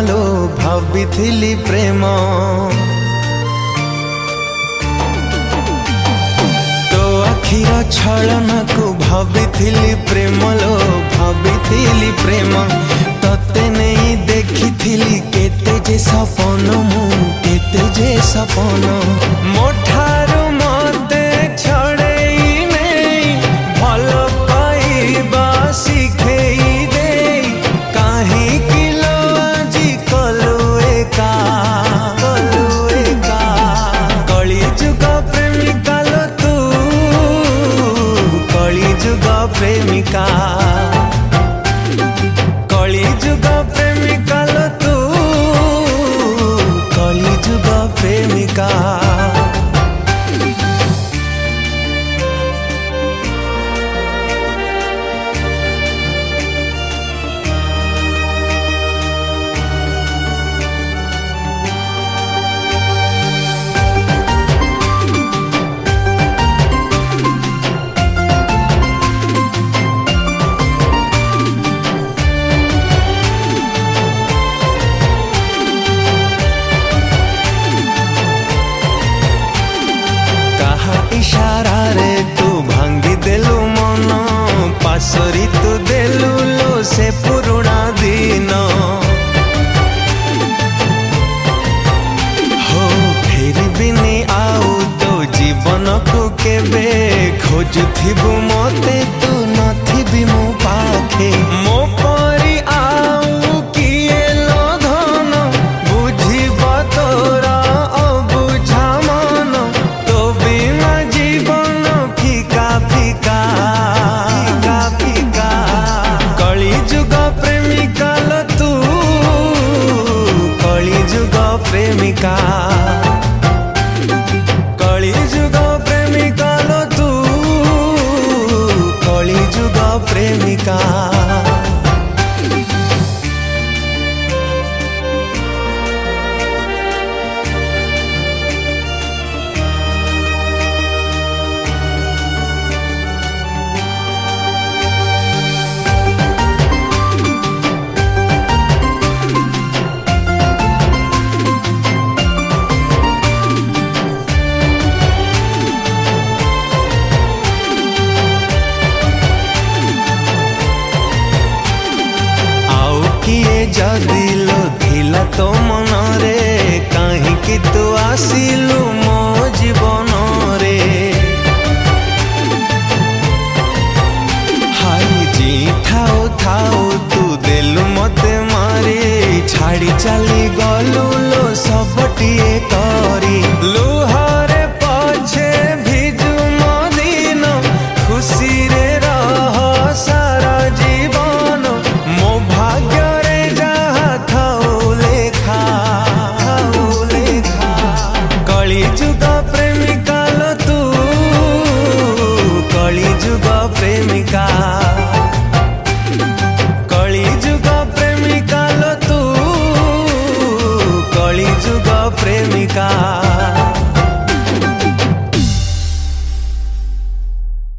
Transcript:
लो भाविथिली प्रेम तो आखिर छलना को भाविथिली प्रेम लो भाविथिली प्रेम तते नहीं देखिथिली केते जे सपन मु केते जे सपन मोठारू मते छड़ेई नहीं भलो पाइबा शिखेई दे काहे किलो आजी कलु एका कली जुग प्रेमिका लो तू कली जुग प्रेमिका कली जुग प्रेमिका लो तू कली जुग प्रेमिका इशारा रे तू भांगी देलु मन पासरी तू देलु लो से पुरुणा दिन हो फिर बिनी आउ तो जीवन को केबे खोजुथिबु मते तू नथिबी मो पाखे मो परी आउ किए लो धन बुझिब तोरा अबुझा मन तो बिना जीवन फीका फीका फीका फीका कली जुग प्रेमिका लो तू कली जुग प्रेमिका कली जुग प्रेमिका लो तू कली जुग प्रेमिका जदि लो थिला तो मन रे कहीं तू आसिलु मो जीवन रे हाई जी थाओ थाओ तू देलु मते मारी छाड़ी चली गलु लो सबटिए करी लुहारे पछे भिजु मदिन खुशी रे रह सारा जीवन मो भाग्य कली जुग प्रेमिका लो तू कली जुग प्रेमिका कली जुग प्रेमिका लो तू कली जुग प्रेमिका।